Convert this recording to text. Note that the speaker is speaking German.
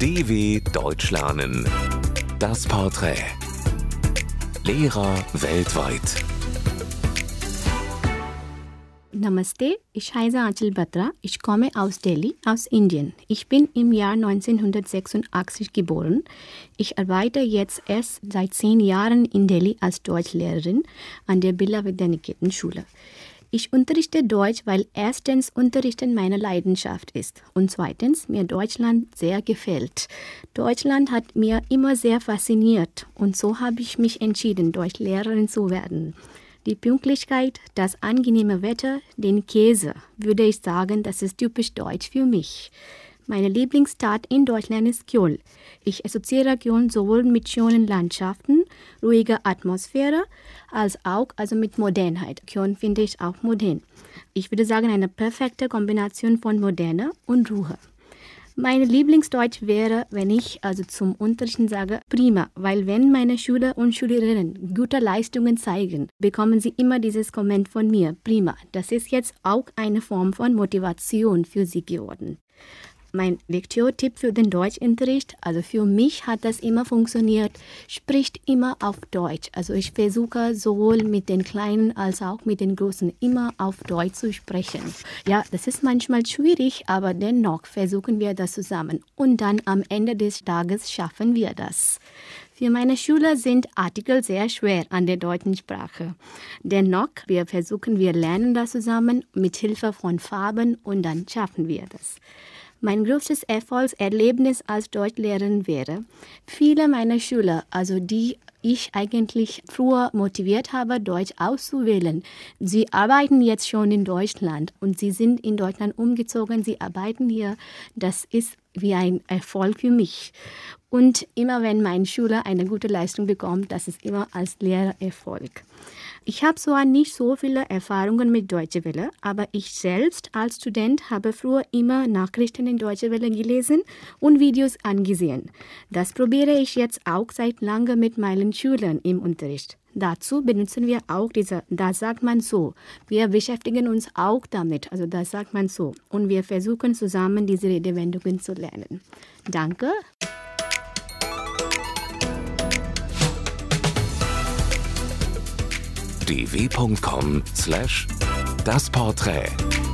DW Deutsch lernen. Das Porträt. Lehrer weltweit. Namaste, ich heiße Achal Batra. Ich komme aus Delhi, aus Indien. Ich bin im Jahr 1986 geboren. Ich arbeite jetzt erst seit 10 Jahren in Delhi als Deutschlehrerin an der Birla Vidyaniketan Schule. Ich unterrichte Deutsch, weil erstens Unterrichten meine Leidenschaft ist und zweitens mir Deutschland sehr gefällt. Deutschland hat mir immer sehr fasziniert und so habe ich mich entschieden, Deutschlehrerin zu werden. Die Pünktlichkeit, das angenehme Wetter, den Käse, würde ich sagen, das ist typisch deutsch für mich. Meine Lieblingsstadt in Deutschland ist Köln. Ich assoziiere Köln sowohl mit schönen Landschaften, ruhiger Atmosphäre, als auch mit Modernheit. Köln finde ich auch modern. Ich würde sagen, eine perfekte Kombination von Moderne und Ruhe. Mein Lieblingsdeutsch wäre, wenn ich zum Unterrichten sage, prima, weil wenn meine Schüler und Schülerinnen gute Leistungen zeigen, bekommen sie immer dieses Kommentar von mir, prima. Das ist jetzt auch eine Form von Motivation für sie geworden. Mein Lektürtipp für den Deutschunterricht, für mich hat das immer funktioniert, spricht immer auf Deutsch. Ich versuche sowohl mit den Kleinen als auch mit den Großen immer auf Deutsch zu sprechen. Ja, das ist manchmal schwierig, aber dennoch versuchen wir das zusammen. Und dann am Ende des Tages schaffen wir das. Für meine Schüler sind Artikel sehr schwer an der deutschen Sprache. Dennoch, wir lernen das zusammen mit Hilfe von Farben und dann schaffen wir das. Mein größtes Erfolgserlebnis als Deutschlehrerin wäre, viele meiner Schüler, die ich eigentlich früher motiviert habe, Deutsch auszuwählen, sie arbeiten jetzt schon in Deutschland und sie sind in Deutschland umgezogen, sie arbeiten hier. Das ist wie ein Erfolg für mich. Und immer wenn mein Schüler eine gute Leistung bekommt, das ist immer als Lehrer Erfolg. Ich habe zwar nicht so viele Erfahrungen mit Deutsche Welle, aber ich selbst als Student habe früher immer Nachrichten in Deutsche Welle gelesen und Videos angesehen. Das probiere ich jetzt auch seit langem mit meinen Schülern im Unterricht. Dazu benutzen wir auch das sagt man so. Wir beschäftigen uns auch damit, das sagt man so. Und wir versuchen zusammen diese Redewendungen zu lernen. Danke. dw.com/das Porträt